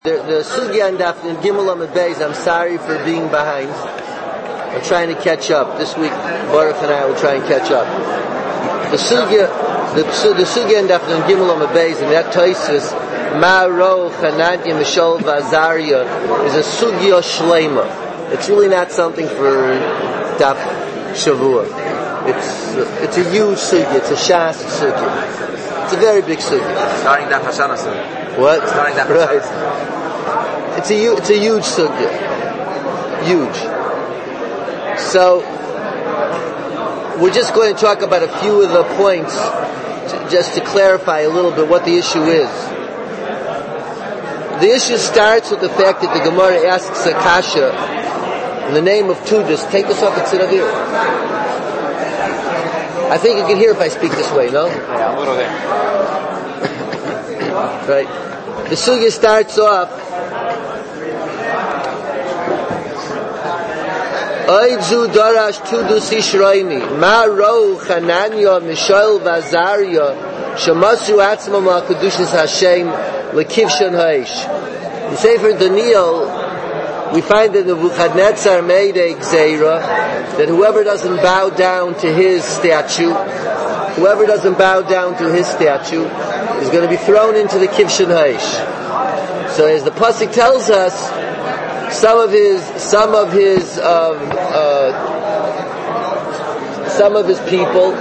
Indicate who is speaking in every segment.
Speaker 1: The Sugya and Daf in Gimel Amud Beis, I'm sorry for being behind. I'm trying to catch up. This week, Baruch and I will try and catch up. The Sugya and Daf in Gimel Amud Beis, and that Taisus, Ma Ro Chananya Mishol Vazaria, is a Sugya Shlema. It's really not something for Daf Shavua. It's a huge Sugya. It's a Shas Sugya. It's a very big Sugya.
Speaker 2: Starting Daf Hashanah.
Speaker 1: What?
Speaker 2: Starting Daf
Speaker 1: Right.
Speaker 2: Hashanah.
Speaker 1: It's a huge sugya. Huge. So, we're just going to talk about a few of the points just to clarify a little bit what the issue is. The issue starts with the fact that the Gemara asks a kasha in the name of Tudas. Take this off and sit over here. I think you can hear if I speak this way, no?
Speaker 2: Yeah, a little there.
Speaker 1: Right. The sugya starts off, Oidzu darash tudus ishroimi, ma rou chananya mishael vazaria, shemasu atzmam al-kedushas Hashem, lekivshon ha'ish. In Sefer Daniel, we find that Nebuchadnezzar made a gzeira, that whoever doesn't bow down to his statue, is going to be thrown into the Kivshon Ha'ish. So as the pasuk tells us, some of his people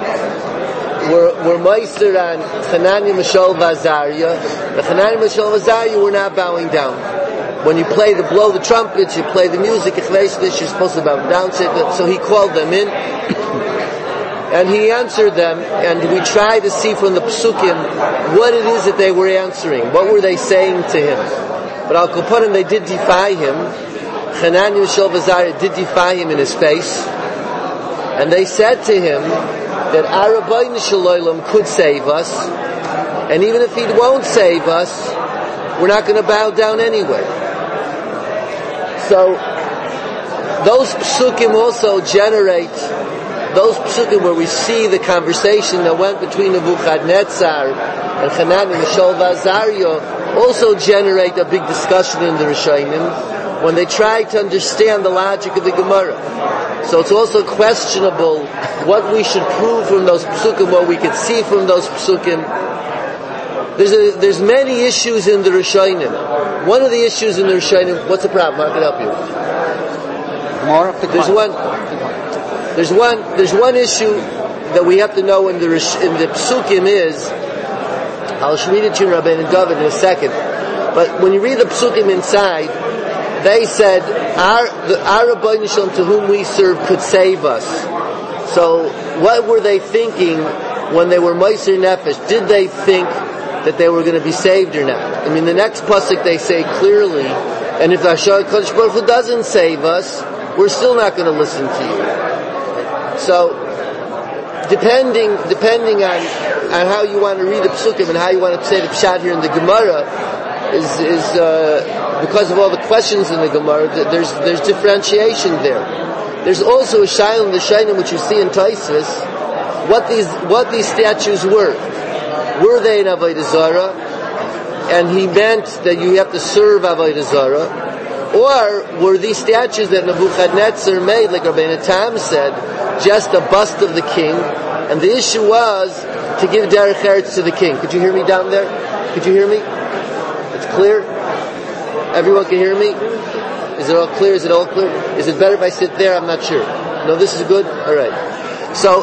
Speaker 1: were meister on Chananya Mishol Vazaria. The Chananya Mishol Vazaria were not bowing down. When you blow the trumpets, you play the music, you're supposed to bow down. So he called them in. And he answered them, and we try to see from the Psukim what it is that they were answering. What were they saying to him? But Al Kopanim, they did defy him. Chananya Mishol Vazaria did defy him in his face. And they said to him that Arabayna Shalom could save us, and even if he won't save us, we're not going to bow down anyway. So, those Psukim also generate those psukim where we see the conversation that went between Nebuchadnezzar and Chananya Mishol Vazaria also generate a big discussion in the Rishonim when they try to understand the logic of the Gemara. So it's also questionable what we should prove from those psukim, what we could see from those psukim. There's many issues in the Rishonim. One of the issues in the Rishonim, what's the problem? I can help you. There's one issue that we have to know in the Psukim is, I'll read it to you, Rabbeinu David, in a second, but when you read the Psukim inside, they said, our Rabbeinu Shalom to whom we serve could save us. So, what were they thinking when they were Meiser Nefesh? Did they think that they were going to be saved or not? I mean, the next pasuk they say clearly, and if Hashem Kodesh Baruch Hu doesn't save us, we're still not going to listen to you. So, depending on how you want to read the psukim and how you want to say the pshat here in the Gemara, is because of all the questions in the Gemara, there's differentiation there. There's also a shayla in the shayla which you see in Taisus, what these statues were. Were they in Avodah Zarah? And he meant that you have to serve Avodah Zarah. Or were these statues that Nebuchadnezzar made, like Rabbeinu Tam said, just a bust of the king, and the issue was to give derech eretz to the king. Could you hear me down there? Could you hear me? It's clear? Everyone can hear me? Is it all clear? Is it all clear? Is it better if I sit there? I'm not sure. No, this is good? Alright. So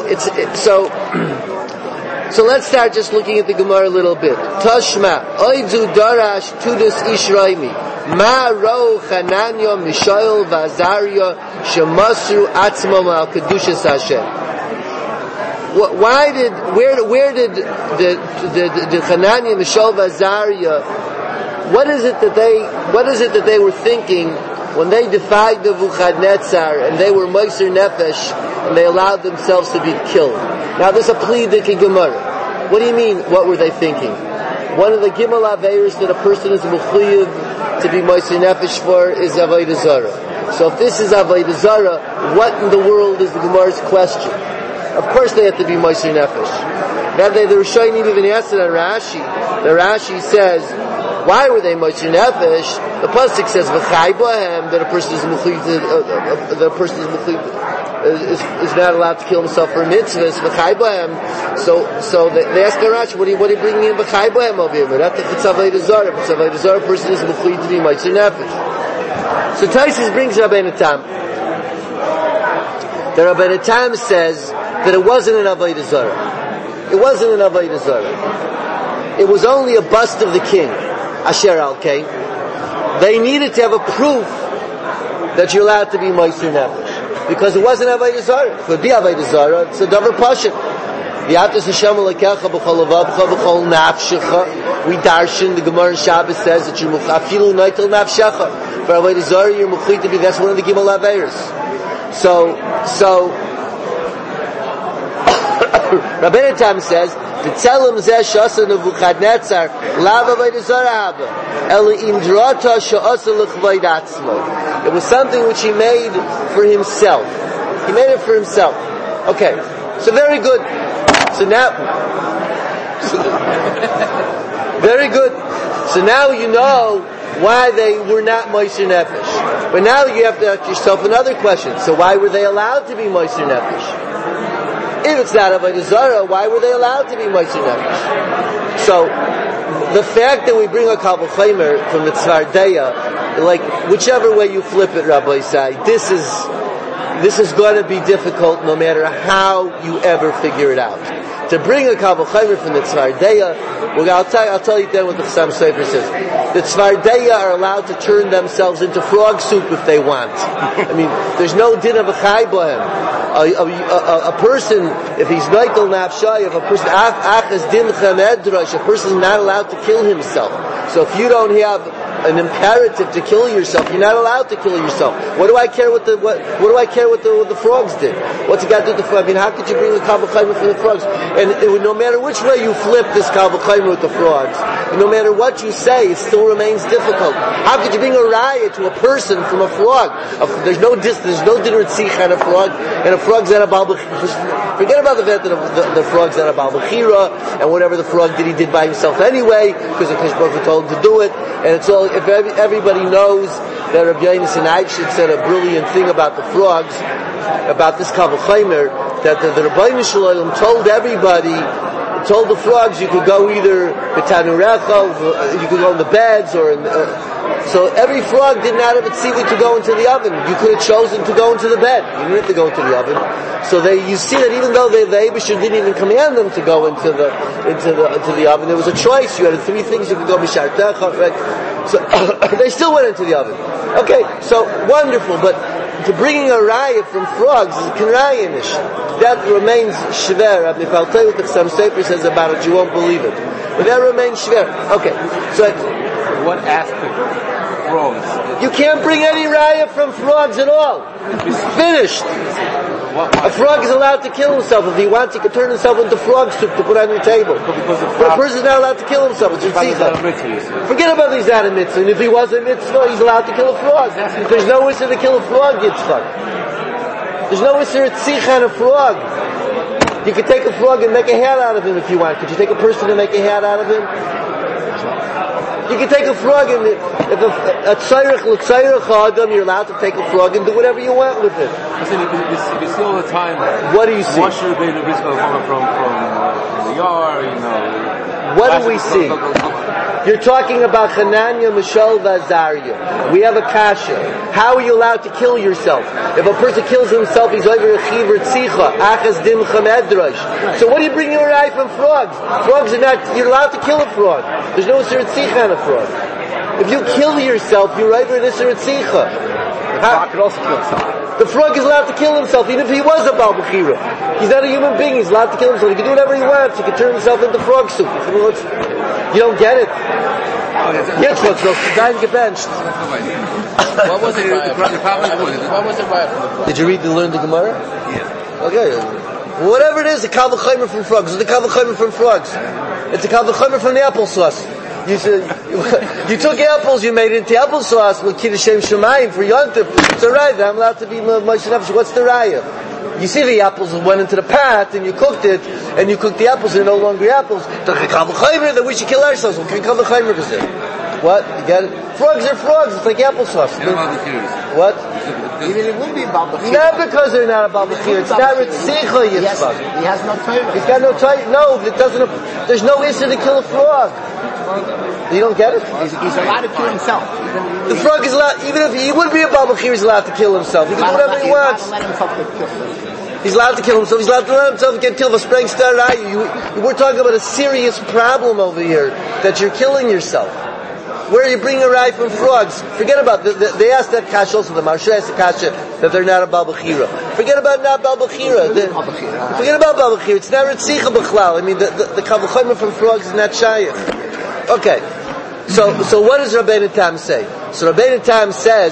Speaker 1: let's start just looking at the Gemara a little bit. Tashma, oidzu darash tudus ishraimi. Ma ro Chananya Mishael Vazaria Shemasu Atzmam al Kedushas Hashem. Where did the Chananya Mishael Vazaria? What is it that they were thinking when they defied Nebuchadnezzar and they were Meiser Nefesh and they allowed themselves to be killed? Now there's a plea in Gemara. What do you mean? What were they thinking? One of the Gimel Aveiros that a person is mechuyev to be Meiser Nefesh for is Avodah Zarah. So if this is Avodah Zarah, what in the world is the Gemara's question? Of course they have to be Meiser Nefesh. Now the Rishonim even answered on Rashi. The Rashi says Why were they Moshe Nefesh? The pasuk says v'chai bohem, that a person is is not allowed to kill himself for mitzvahs. V'chai bohem. So they ask Rashi, what are you bringing in v'chai bohem over here? But not if it's avodah zarah. If it's avodah zarah, a person is mechuyev to be Moshe Nefesh. So Taisus brings Rabbeinu Tam. The Rabbeinu Tam says that it wasn't an avodah zarah. It wasn't an avodah zarah. It was only a bust of the king. Asher al-Kay. They needed to have a proof that you're allowed to be Moshe Nefesh. Because it wasn't Avodah Zarah. If it would be Avodah Zarah, it's a davar pashut. V'yatas Hashem alekecha b'chol levavcha b'chol nafshecha. We darshan, the Gemara in Shabbos says that you're afilu noitel nafshecha. For Avodah Zarah, you're muchli to be, that's one of the Gimel Averos. So, Rabbeinu Tam says, the Tzelem Zeh Shasa Nebuchadnezzar Lav Avodah Zarah Haba El Indrata Shasa L'Chvoid Atzmo. It was something which he made for himself. He made it for himself. Okay, so very good. So now, very good. So now you know why they were not Moshe Nefesh. But now you have to ask yourself another question. So why were they allowed to be Moshe Nefesh? If it's not Avodah Zarah, why were they allowed to be Moshe Nefesh? So, the fact that we bring a Kal V'chomer from the Tzvardeya, like, whichever way you flip it, Rabbi Isai, this is going to be difficult no matter how you ever figure it out. To bring a Kal V'chomer from the Tzvardeya, I'll tell you then what the Chassam Sofer says. The Tzvardeya are allowed to turn themselves into frog soup if they want. I mean, there's no din of a chai bohem. A person, if he's noitel nafshay, if a person achas dimcha medrash, a person is not allowed to kill himself. So if you don't have an imperative to kill yourself, you're not allowed to kill yourself. What do I care what the frogs did? What's it got to do with the frogs? I mean, how could you bring the Kal V'chomer for the frogs? And no matter which way you flip this Kal V'chomer with the frogs, no matter what you say, it still remains difficult. How could you bring a riot to a person from a frog? There's no dinner tzich on a frog, and a frog's at a Baal Bechira. Forget about the fact that the frog's at a Baal Bechira, and whatever the frog did, he did by himself anyway, because the Kadosh Baruch Hu told him to do it, and it's all, if everybody knows that Rabbi Yonasan Eichstätt said a brilliant thing about the frogs, about this Kal V'chomer, that the Rebbeinu Shalom told the frogs you could go either b'tanurecha, you could go in the beds, or so every frog did not have a tzivui to go into the oven. You could have chosen to go into the bed. You didn't have to go into the oven. So you see that even though the Eibusher didn't even command them to go into the oven, there was a choice. You had three things you could go b'shartecha, right? So they still went into the oven. Okay, so wonderful, but to bringing a riot from frogs is a kinrayinish. That remains shver. If I'll tell you what the Chassam Sofer says about it, you won't believe it. But that remains shver. Okay, so
Speaker 2: what aspect of frogs?
Speaker 1: You can't bring any riot from frogs at all. It's finished. A frog is allowed to kill himself. If he wants, he can turn himself into frog soup to put on the table. But a person is not allowed to kill himself. It's forget about these out of mitzvah. And if he was a mitzvah, he's allowed to kill a frog. There's no issue to kill a frog, Yitzchak. There's no issue to tzich on a frog. You could take a frog and make a hat out of him if you want. Could you take a person and make a hat out of him? You can take a frog and if a tzayrich l'tzayrich adam, you're allowed to take a frog and do whatever you want with it.
Speaker 2: Listen, you see all the time.
Speaker 1: What do you see?
Speaker 2: Moshe Rabbeinu Briscoe coming from the yard, you know.
Speaker 1: What do we see? You're talking about Hananiah, Mishael, Azariah. We have a kasha. How are you allowed to kill yourself? If a person kills himself, he's over a chiver tzicha, achas dimcha medrash. So what are you bringing a eye from frogs? Frogs are not, you're allowed to kill a frog. There's no isser tzicha on a frog. If you kill yourself, you're over an isser tzicha.
Speaker 2: The frog could also kill himself.
Speaker 1: The frog is allowed to kill himself, even if he was a Baal Bechira. He's not a human being, he's allowed to kill himself. He can do whatever he wants, he can turn himself into frog soup. You don't get it? Yes, let's go. The guy get benched.
Speaker 2: What was it? What was it?
Speaker 1: Did you learn the Gemara?
Speaker 2: Yeah.
Speaker 1: Okay. Whatever it is, the Kal V'chomer from frogs. It's the Kal V'chomer from frogs. It's the Kal V'chomer from the applesauce. You took apples, you made it into applesauce with Kiddush Shemayim for Yom Tov. It's alright, I'm allowed to be Moshe Nefesh. What's the raya? You see the apples went into the pot and you cooked it, and you cooked the apples and they're no longer apples. That we should kill ourselves. What kind of Kal V'chomer is it? What? You get it? Frogs are frogs. It's like applesauce. What?
Speaker 3: Even it would be about the
Speaker 1: Not because they're not about the It's not Ritzicha Yitzchak.
Speaker 3: He has no Torah.
Speaker 1: He's got no Torah. No, it doesn't. There's no issue to kill a frog. You don't get it?
Speaker 3: He's allowed to kill himself.
Speaker 1: The frog is allowed, even if he would be a Babachir, he's allowed to kill himself. He can do whatever he wants. He's allowed to kill himself. He's allowed to let himself get killed. We're talking about a serious problem over here, that you're killing yourself. Where are you bringing a rye from frogs? Forget about they asked that kasha also. The Marsha asked the kasha that they're not a Babachira. Forget about not Babachira. Forget about Babachira. It's not Ritzicha B'chlal. I mean, the Kavachayma from frogs is not Shayach. Okay. So what does Rabbeinu Tam say? So Rabbeinu Tam says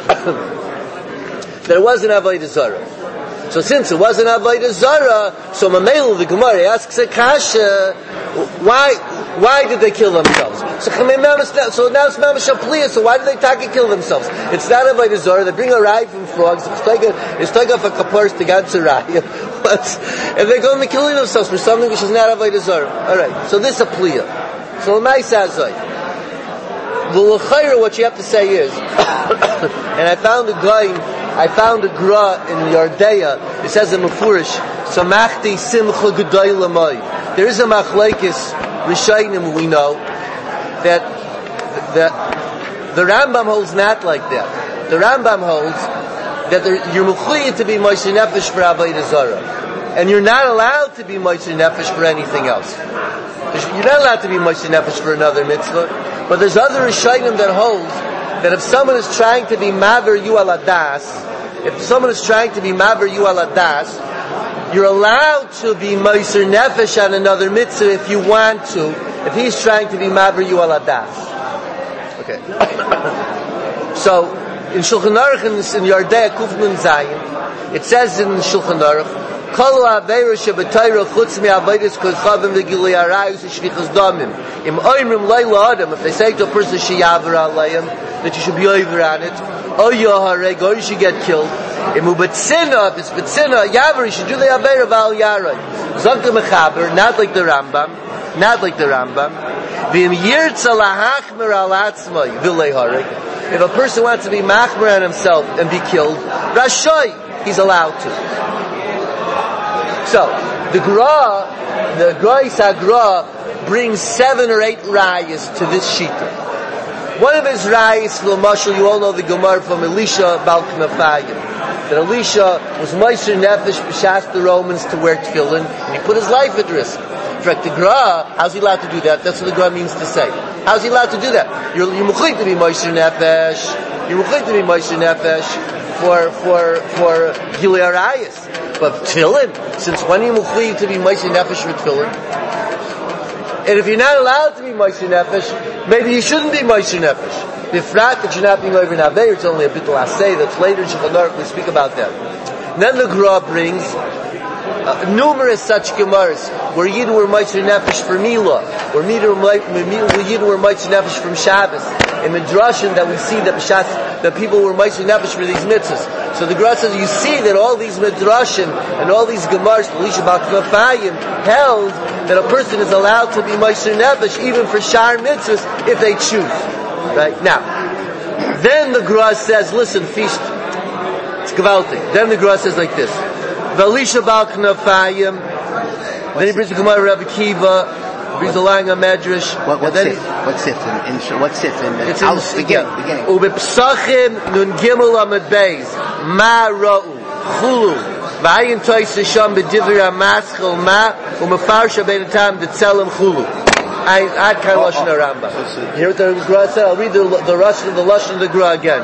Speaker 1: that it wasn't Avodah Zarah. So since it wasn't Avodah Zarah, so Mamelu the Gemara asks a kasha, why did they kill themselves? So now it's Mamash Apliya, so why did they kill themselves? It's not Avodah Zarah. They bring a rye from frogs. It's like off a kapar to ganze rye. And they're going to kill themselves for something which is not Avodah Zarah. Alright, so this is Apliya. So L'mai says the l'chayra, what you have to say is, and I found a gra in Yardeya. It says in Mefurish, Samachti Simcha G'day L'may. There is a machlekes Rishayim, we know that the Rambam holds not like that. The Rambam holds that you're mechuyev to be Moshe Nefesh for Avodah Zarah, and you're not allowed to be Moshe Nefesh for anything else. You're not allowed to be Moshe Nefesh for another mitzvah. But there's other Rishayim that holds that if someone is trying to be Maver you al Adas, you're allowed to be Moshe Nefesh on another mitzvah if you want to, if he's trying to be Maver you al Adas. Okay. So, in Shulchan Aruch, in Yardei Kuf Nun Zayin, it says in Shulchan Aruch, Kol ha'aveira shebetayra chutz mi'avodas kochavim v'gilui harayos u'shvichas damim. Im oimrim leila adam, if they say to a person sheyaver alayim, that you should be over on it, or yohareg, or you should get killed. Im u'betzina, if it's betzina, yaver, you should do the aveira v'al yaray. Zokta mechaber, not like the Rambam. V'im yirtza lahachmer al atzmai v'lei hareg. If a person wants to be machmer on himself and be killed, rashay, he's allowed to. So, the Gra brings 7 or 8 rayas to this shita. One of his rayas, l'mashal, you all know the Gemara from Elisha Bal Knafayim, that Elisha was Moshe Nefesh b'shas the Romans to wear tefillin, and he put his life at risk. In fact, the Gra, how's he allowed to do that? That's what the Gra means to say. How's he allowed to do that? You're mechuyev to be Moshe Nefesh. You're mechuyev to be Moshe Nefesh for Gilui Arayis. But tefillin, since when are you mechuyev to be Moshe Nefesh for tefillin? And if you're not allowed to be Moshe Nefesh, maybe you shouldn't be Moshe Nefesh. Bifrat that you're not being over in Avei, it's only a bit lasei. That's later in Shulchan Aruch we speak about that. And then the Gra brings numerous such gemaras where Yidden were Moshe Nefesh for Milah, where Yidden were Moshe Nefesh from Shabbos, in Midrashim that we see that people were Moshe Nefesh for these mitzvahs. So the Gra says, you see that all these Midrashim and all these gemaras, Elisha Bal Knafayim, held that a person is allowed to be Moshe Nefesh even for Shar mitzvahs if they choose. Right? Now, then the Gra says, listen, feast, it's gewaltig. Then the Gra says like this, Elisha Bal Knafayim, then he brings the Gemara Rabbi Kiva, brings the line on Medrash.
Speaker 3: What's it? What's it?
Speaker 1: It's in the beginning. Ubepsachim nun gimel amad beis ma ra'u chulu v'ayin tois sham b'divri ha'maschel ma u'mefarsha bein tam d'tzelem chulu. I can't lashon Rambam. Here what the Gra said. I'll read the lashon of the Gra again.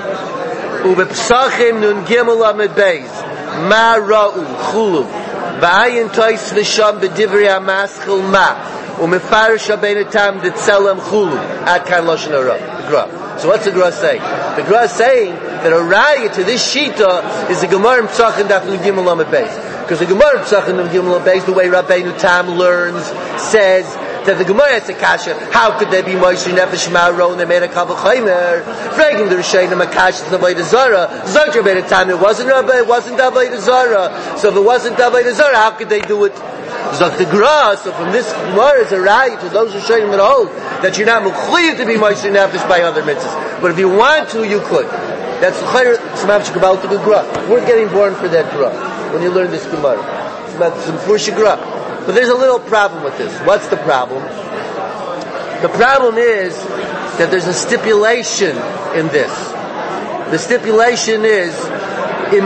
Speaker 1: Ubepsachim nun gimel amad beis ma ra'u chulu v'ayin tois sham b'divri ha'maschel ma u'mefarsha bein tam d'tzelem chulu. Ad kan lashon Gra. So what's the Gra saying? The Gra is saying that a raya to this shita is the Gemara in Psachim Daf Nun Gimel Amud Beis. Because the Gemara in Psachim Nun Gimel Amud Beis, the way Rabbeinu Tam learns, says that the Gemara has a kasha. How could they be Moshe Nefesh Ma'aro and they made a Kavachaymer? Fragging the Rishayim a kasha to Avodah Zarah. Zok Rabbeinu Tam, it wasn't Avodah Zarah. So if it wasn't Avodah Zarah, how could they do it? Zok the Gra, so from this Gemara is a right to those who show you hold that you're not mukhliv to be Moshe Nefesh by other mitzvahs. But if you want to, you could. That's the Chayr Smav Shekabal to the Gra. We're getting born for that Gra when you learn this Gemara. It's about some Fursh Gra. But there's a little problem with this. What's the problem? The problem is that there's a stipulation in this. The stipulation is it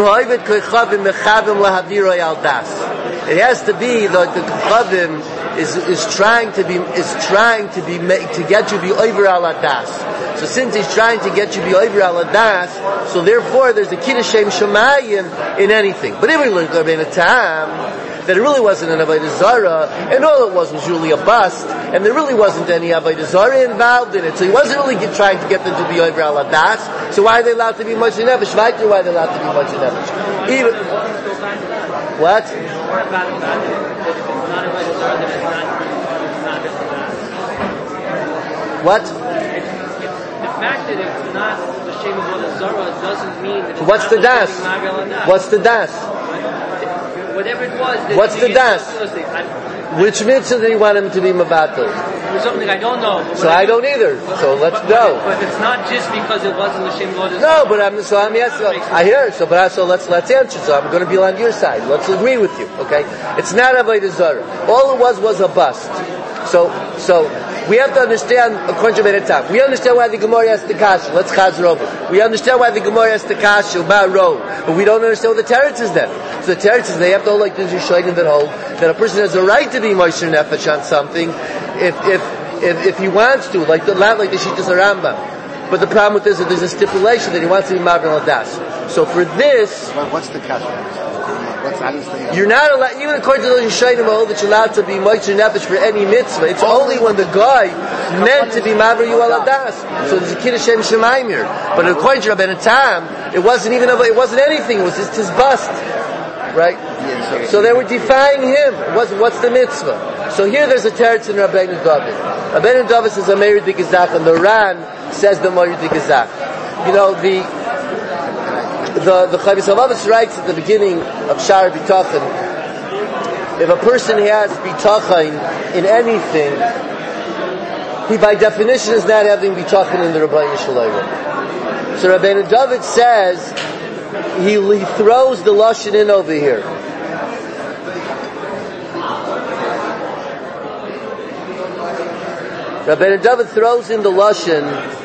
Speaker 1: has to be that the Kachavim is trying to get you to be over al adas. So since he's trying to get you to be over al adas, so therefore there's a kiddush shem shemayim in anything. But if we learn Rabbeinu Tam that it really wasn't an avodah zara, and all it was really a bust, and there really wasn't any avodah zara involved in it. So he wasn't really trying to get them to be over al adas. So why are they allowed to be Moshe Nefesh? Why are they allowed to be Moshe Nefesh? Even what? What?
Speaker 4: The fact that it's not the shame of avodah zara doesn't mean that it's
Speaker 1: What's the das? What's the das?
Speaker 4: Whatever it was.
Speaker 1: What's the das? Which mitzvah did he want him to be mabatel?
Speaker 4: There's something I don't know.
Speaker 1: So I don't either. So let's go.
Speaker 4: But it's not just because it wasn't the shame of avodah
Speaker 1: No,
Speaker 4: zara.
Speaker 1: but I'm yes. I hear. So let's answer. So I'm going to be on your side. Let's agree with you. Okay? It's not avodah zara. All it was a bust. So we have to understand according to Rabbeinu Tam. We understand why the Gemara has the kasha. Let's chazar over. We understand why the Gemara has the kasha about road, but we don't understand what the teretz is then. So the teretz is they have to hold like the Yishayim that hold that a person has a right to be Moshe Nefesh on something if he wants to, not like the Shittas Rambam. But the problem with this is that there's a stipulation that he wants to be Mavir Ladas. So for this,
Speaker 3: what's the kasha?
Speaker 1: You're not allowed, even according to those Yishayim hold that you're allowed to be Moshe Nefesh for any mitzvah. It's only when the guy meant to be Mavir Yualadas. So there's a Kiddush Shem Shemayim here. But according to Rabbeinu Tam, it wasn't anything. It was just his bust. Right? So they were defying him. What's the mitzvah? So here there's a teretz in Rabbeinu David. Rabbeinu David says Ameir de Gizach, and the Ran says the Ameir de Gizach. You know, the Chavis Halavis writes at the beginning of Shar B'tachan, if a person has B'tachan in anything, he by definition is not having B'tachan in the Rabbeinu Shalom. So Rabbeinu David says, he throws the Lashon in over here. Rabbeinu David throws in the Lashon,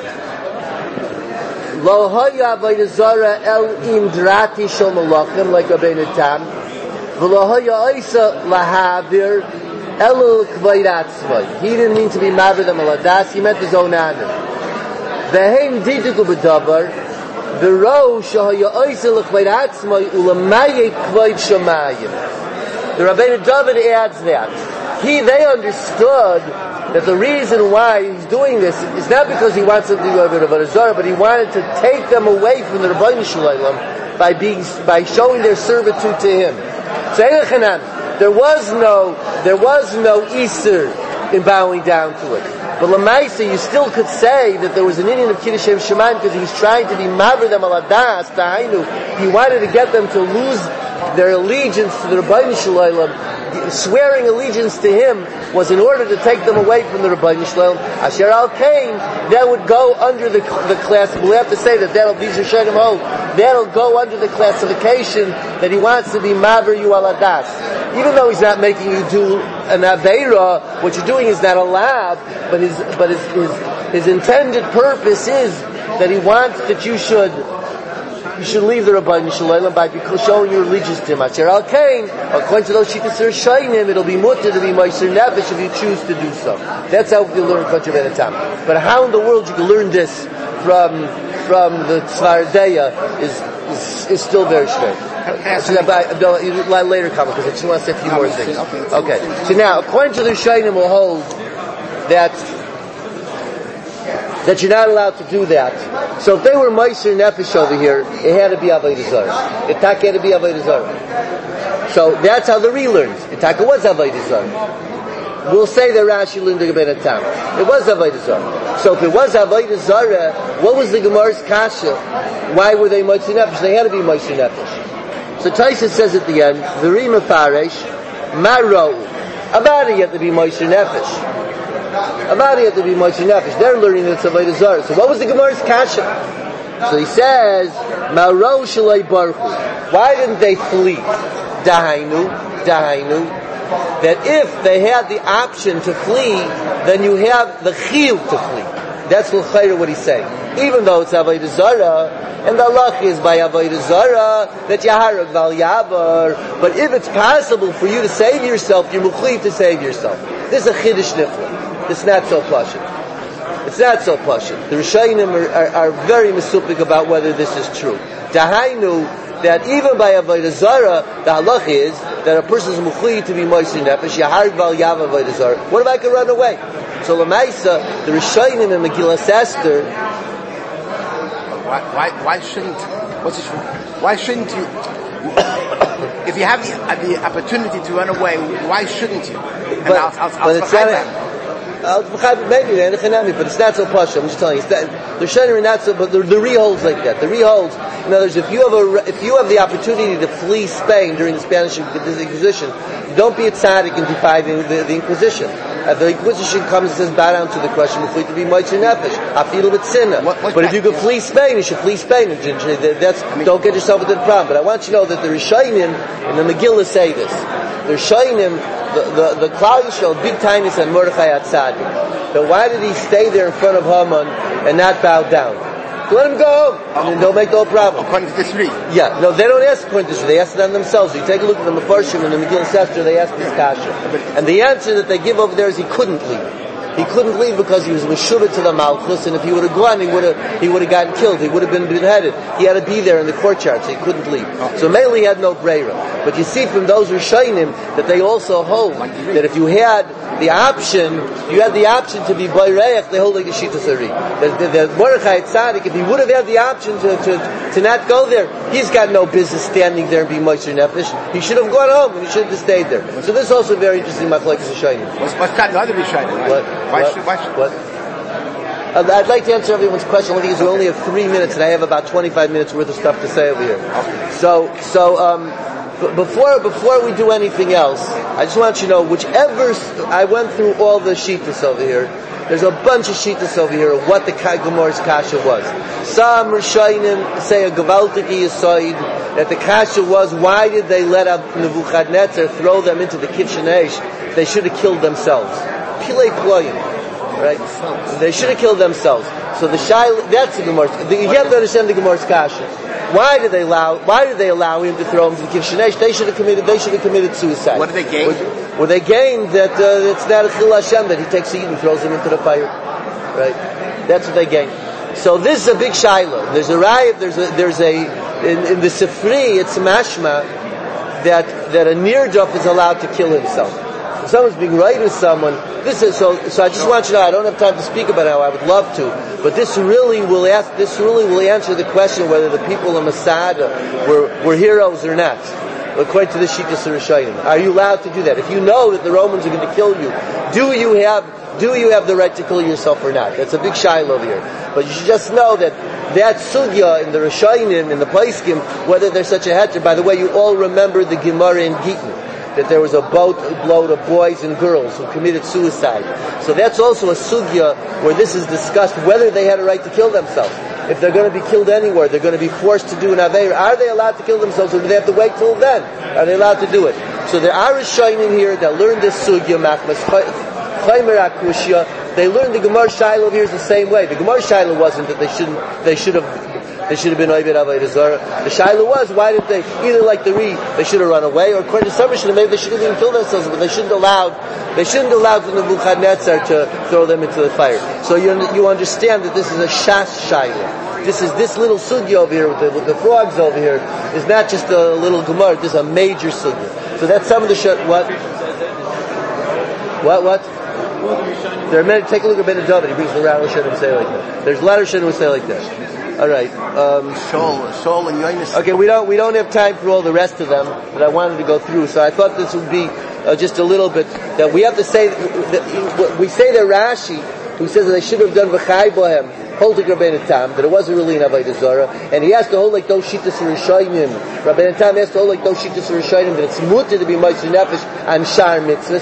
Speaker 1: Lo haya avodah zara el imdrati shel malachim, like Rabbeinu Tam, v'lo haya oisa lahavir el k'vayid atzmai. He didn't mean to be maver them aladas, he meant his own honor. V'hein didiku b'davar, v'ro shahaya oisa l'k'vayid atzmai ulamaye k'vayid shamayim. The Rabbeinu David adds that. They understood that the reason why he's doing this is not because he wants them to go over to Avodah Zarah, but he wanted to take them away from the Rabbeinu Shalom by showing their servitude to him. So there was no Easter in bowing down to it. But Lamaisa, you still could say that there was an Indian of Kiddush Shem Shemayim because he's trying to be maver them aladas ta'ainu. He wanted to get them to lose their allegiance to the Rabbeinu Shalom. Swearing allegiance to him was in order to take them away from the Rabbeinu Shalom. Asher al Kain, that would go under the class. We'll have to say that that'll go under the classification that he wants to be maver you aladas. Even though he's not making you do an aveira, what you're doing is not allowed. But his intended purpose is that he wants that you should leave the Rabbeinu Shalom by showing your allegiance to him. Asher al Kain, according to those Shittas Rishayim, it'll be mutter to be Moshe Nefesh if you choose to do so. That's how you learn Kosher Ben Tam. But how in the world you can learn this from the Tzvardeya is still very strange. Later comment because I just want to say a few more things. Okay. So now, according to the Rishayim, will hold that you're not allowed to do that. So if they were Meiser Nefesh over here, it had to be Avodah Zarah. Itaka had to be Avodah Zarah. So that's how the Re learns. Itaka was Avodah Zarah. We'll say that Rashi learned the Rabbeinu Tam. It was Avodah Zarah. So if it was Avodah Zarah, what was the Gemara's kasha? Why were they Meiser Nefesh? They had to be Meiser Nefesh. So Taisa says at the end, the Re Mefaresh, Maro. About it, you have to be Moshe Nefesh. About it, you have to be Moshe Nefesh. They're learning that it's Avodah Zarah. So what was the Gemara's kasha? So he says, Ma'ro Shalei Baruchu. Why didn't they flee? Dahainu, that if they had the option to flee, then you have the chiyuv to flee. That's what he's saying. Even though it's Avodah Zarah, and the halach is by Avodah Zarah that Yaharag Val Yavar, but if it's possible for you to save yourself, you're mukhliv to save yourself. This is a chiddush nifla. It's not so pashut. It's not so pashut. The Rishonim are very mesupik about whether this is true. Dahainu, that even by Avodah Zarah, the halach is that a person is mukhliv to be Moshe Nefesh, Yaharag Val Yavar Avodah Zarah. What if I can run away? So Lamaisa, the Rishonim in Megillas Esther.
Speaker 3: Why shouldn't? Why shouldn't you? If you have the opportunity to run away, why shouldn't you? And
Speaker 1: But it's not. Maybe but it's not so posh. I'm just telling you. The Rishonim are not so. But the reholds like that. The reholds. In other words, if you have the opportunity to flee Spain during the Spanish Inquisition, don't be a tzaddik in defying the Inquisition. If the Inquisition comes and says, bow down to the question, to be Moshe Nefesh, I feel a bit sinner. But if you could flee Spain, you should flee Spain. Don't get yourself into the problem. But I want you to know that the Rishonim and the Megillah say this. The Rishonim, the Klal Yisrael, big time is on Mordechai HaTzadik. But why did he stay there in front of Haman and not bow down? Let him go home, and then don't make no problem.
Speaker 3: According to this read.
Speaker 1: Yeah, no, they don't ask according to this. They ask it on themselves. You take a look at the Mefarshim and the Megillas Esther, they ask this kasha. And the answer that they give over there is he couldn't leave. He couldn't leave because he was meshubit to the Malchus, and if he would have gone, he would have gotten killed. He would have been beheaded. He had to be there in the courtyard, so he couldn't leave. So mainly he had no breira. But you see from those Rishonim that they also hold that if you had the option to be bayreich, they hold like a shita sari. That Mordechai Tzaddik, if he would have had the option to not go there, he's got no business standing there and being Moshe Nefesh. He should have gone home and he should have stayed there. So this is also very interesting. Machlokes Rishonim.
Speaker 3: What's got the other Rishonim? Why should?
Speaker 1: I'd like to answer everyone's question. Only because we only have 3 minutes, and I have about 25 minutes worth of stuff to say over here. So before we do anything else, I just want you to know, whichever I went through all the shittas over here. There's a bunch of shittas over here of what the Gemara's kasha was. Some Rishonim say a Gavaltiki Yisoid that the kasha was, why did they let Nebuchadnezzar throw them into the kitchen ash? They should have killed themselves. Pilei ployim, right? They should have killed themselves. So the Shai, that's the Gemara. You have to understand the Gemara's kasha. Why did they allow him to throw him to the kitchen ash? They should have committed suicide.
Speaker 3: What did they gain?
Speaker 1: Well, they gained that it's not a chil Hashem that he takes a yid and throws him into the fire, right? That's what they gained. So this is a big shaila. There's a riot. There's a in the Sifri it's mashma that a near-duff is allowed to kill himself. If someone's being right with someone, this is so. I just want you to know, I don't have time to speak about how I would love to, but this really will answer the question whether the people of Masada were heroes or not. According to the Shittas Rishonim, are you allowed to do that? If you know that the Romans are going to kill you, do you have the right to kill yourself or not? That's a big shaila over here. But you should just know that sugya in the Rishonim, in the Paiskim, whether there's such a heter. By the way, you all remember the Gemara in Gittin, that there was a boatload of boys and girls who committed suicide. So that's also a sugya where this is discussed whether they had a right to kill themselves. If they're going to be killed anywhere, they're going to be forced to do an aveir. Are they allowed to kill themselves, or do they have to wait till then? Are they allowed to do it? So there are Rishonim here that learn this sugya, machmas chaymer akushya. They learn the Gemara Shiloh here is the same way. The Gemara Shiloh wasn't that they should have been Oived Avodah Zarah. The Shiloh was, why did they, either like the Reed, they should have run away, or according to some Rishonim, maybe they should have even killed themselves, but they shouldn't allow the Nebuchadnezzar to throw them into the fire. So you understand that this is a Shas Shiloh. This little sugya over here with the frogs over here is not just a little Gemara, this is a major sugya. So that's some of the what? There are many. Take a look at Ben David. He brings the Rambam Rishonim and say like that. There's a lot of Rishonim who say like that. All right.
Speaker 3: Shaul and Yonis.
Speaker 1: Okay, we don't have time for all the rest of them, but I wanted to go through. So I thought this would be just a little bit that we have to say. We say that Rashi, who says that they should have done v'chai bohem, hold to Rabbeinu Tam, that it wasn't really an Avodah Zarah, and he has to hold like those shittas Rishonim. Rabbeinu Tam has to hold like those shittas Rishonim that it's mutter to be Moshe Nefesh and Shar mitzvahs.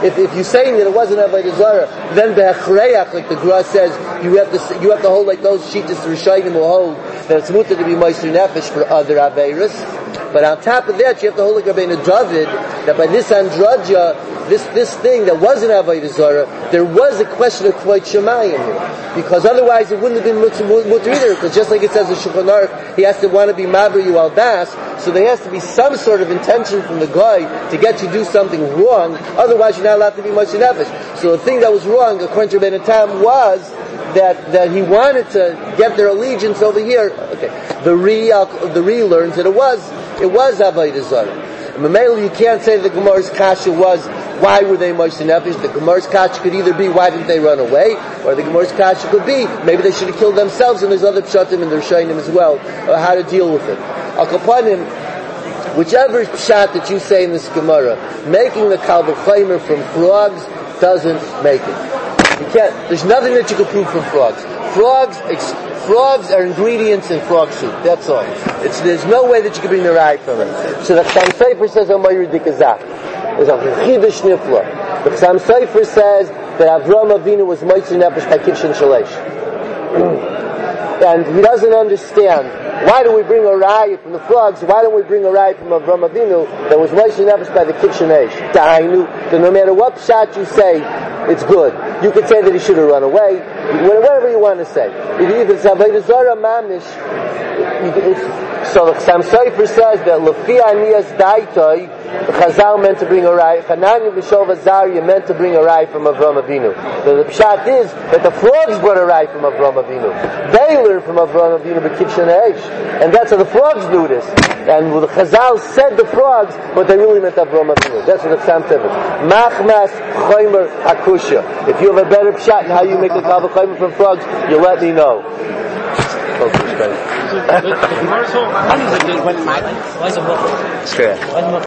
Speaker 1: if you're saying that it wasn't Avodah Zarah, then be'achreach, like the Gra says, you have to hold like those shittas Rishayim will hold that it's mutter to be Moshe Nefesh for other Aveiros. But on top of that, you have to hold like Rabbeinu David that by this andradja, this thing that wasn't Avodah Zarah, there was a question of Kvod Shemayim here, because otherwise it wouldn't have been mutter either. Because just like it says in Shulchan Aruch, he has to want to be Maver you al das, so there has to be some sort of intention from the guy to get you to do something wrong. Otherwise, you're not allowed to be Moshe Nefesh. So the thing that was wrong, according to Rabbeinu Tam, was that he wanted to get their allegiance over here. Okay, the Ri learns that it was Avodah Zarah. Mamela, you can't say the Gemara's kasha was why were they Moshe Nefesh. The Gemara's kasha could either be why didn't they run away, or the Gemara's kasha could be maybe they should have killed themselves, and there's other pshatim and there's shaynim as well, how to deal with it. Al Kapanim, whichever pshat that you say in this Gemara, making the Kal V'Chomer from frogs doesn't make it. You can't. There's nothing that you can prove from frogs. Frogs are ingredients in frog soup. That's all. There's no way that you can bring the rye from it. So the Chassam Sofer says Amayur Dikazach. There's a chidush nifla. The Chassam Sofer says that Avraham Avinu was Moshe Nefesh by Kitchen Shalesh, and he doesn't understand. Why do we bring a raya from the frogs? Why don't we bring a raya from Avraham Avinu that was Moshe Nefesh by the Kitchen Eish? That no matter what pshat you say, it's good. You could say that he should have run away. Whatever you want to say. If it's Avodah Zarah Mamish, so the Chassam Sofer says that Lefi Aniyas Daitoi, the Chazal meant to bring a raya. Chananya B'Shov Azariah meant to bring a raya from Avraham Avinu. The pshat is that the frogs brought a raya from Avraham Avinu. They learned from Avraham Avinu b'Kitchen Eish, and that's how the frogs do this. And the Chazal said the frogs, but they really meant Avraham Avinu. That's what the Chassam said. Machmas Chomer Hakusha. If you have a better pshat in how you make the Kal V'Chomer from frogs, you let me know.
Speaker 4: The Gemara's whole, how does it do?
Speaker 3: When my